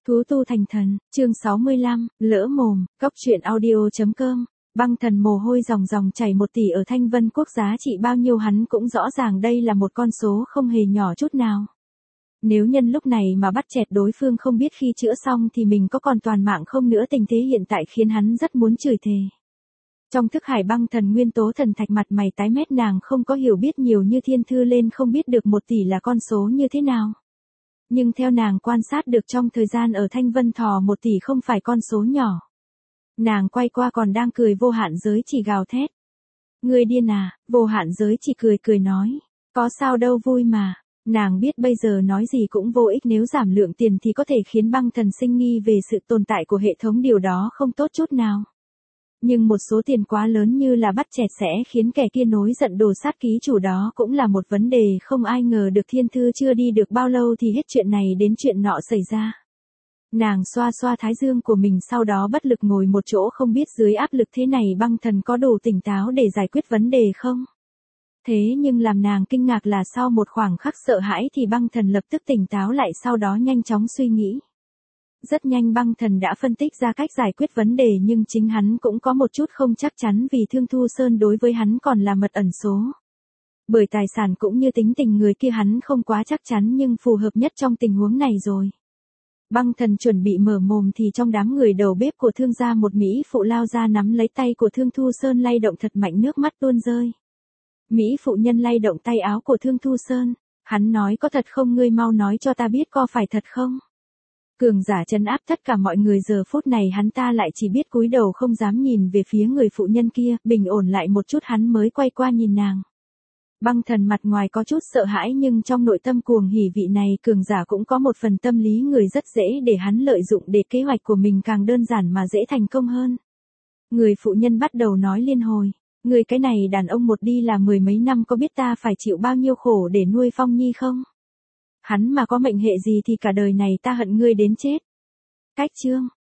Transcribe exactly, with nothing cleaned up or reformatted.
Thú tu thành thần, chương sáu mươi lăm, lỡ mồm, cóc truyện audio.com. Băng thần mồ hôi ròng ròng chảy một tỷ ở Thanh Vân Quốc giá trị bao nhiêu hắn cũng rõ ràng đây là một con số không hề nhỏ chút nào. Nếu nhân lúc này mà bắt chẹt đối phương không biết khi chữa xong thì mình có còn toàn mạng không nữa, tình thế hiện tại khiến hắn rất muốn chửi thề. Trong thức hải băng thần nguyên tố thần thạch mặt mày tái mét, nàng không có hiểu biết nhiều như thiên thư lên không biết được một tỷ là con số như thế nào. Nhưng theo nàng quan sát được trong thời gian ở Thanh Vân Thò, một tỷ không phải con số nhỏ. Nàng quay qua còn đang cười, vô hạn giới chỉ gào thét. Ngươi điên à, vô hạn giới chỉ cười cười nói. Có sao đâu, vui mà. Nàng biết bây giờ nói gì cũng vô ích, nếu giảm lượng tiền thì có thể khiến băng thần sinh nghi về sự tồn tại của hệ thống, điều đó không tốt chút nào. Nhưng một số tiền quá lớn như là bắt chẹt sẽ khiến kẻ kia nổi giận đồ sát ký chủ, đó cũng là một vấn đề. Không ai ngờ được thiên thư chưa đi được bao lâu thì hết chuyện này đến chuyện nọ xảy ra. Nàng xoa xoa thái dương của mình, sau đó bất lực ngồi một chỗ, không biết dưới áp lực thế này băng thần có đủ tỉnh táo để giải quyết vấn đề không. Thế nhưng làm nàng kinh ngạc là sau một khoảng khắc sợ hãi thì băng thần lập tức tỉnh táo lại, sau đó nhanh chóng suy nghĩ. Rất nhanh băng thần đã phân tích ra cách giải quyết vấn đề, nhưng chính hắn cũng có một chút không chắc chắn vì Thương Thu Sơn đối với hắn còn là mật ẩn số. Bởi tài sản cũng như tính tình người kia hắn không quá chắc chắn, nhưng phù hợp nhất trong tình huống này rồi. Băng thần chuẩn bị mở mồm thì trong đám người đầu bếp của Thương gia một mỹ phụ lao ra nắm lấy tay của Thương Thu Sơn lay động thật mạnh, nước mắt tuôn rơi. Mỹ phụ nhân lay động tay áo của Thương Thu Sơn. Hắn nói, có thật không, ngươi mau nói cho ta biết có phải thật không? Cường giả trấn áp tất cả mọi người, giờ phút này hắn ta lại chỉ biết cúi đầu không dám nhìn về phía người phụ nhân kia. Bình ổn lại một chút hắn mới quay qua nhìn nàng. Băng thần mặt ngoài có chút sợ hãi nhưng trong nội tâm cuồng hỉ, vị này cường giả cũng có một phần tâm lý người rất dễ để hắn lợi dụng để kế hoạch của mình càng đơn giản mà dễ thành công hơn. Người phụ nhân bắt đầu nói liên hồi. Người cái này đàn ông một đi là mười mấy năm, có biết ta phải chịu bao nhiêu khổ để nuôi Phong Nhi không? Hắn mà có mệnh hệ gì thì cả đời này ta hận ngươi đến chết. Cách chương,